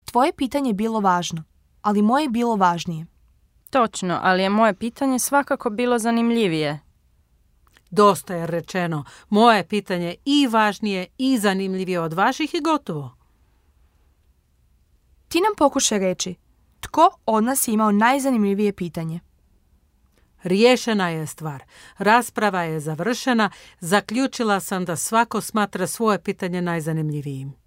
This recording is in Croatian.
Tvoje pitanje je bilo važno, ali moje je bilo važnije. Točno, ali je moje pitanje svakako bilo zanimljivije. Dosta je rečeno. Moje pitanje i važnije i zanimljivije od vaših i gotovo. Ti nam pokušaj reći, tko od nas je imao najzanimljivije pitanje? Riješena je stvar. Rasprava je završena. Zaključila sam da svako smatra svoje pitanje najzanimljivijim.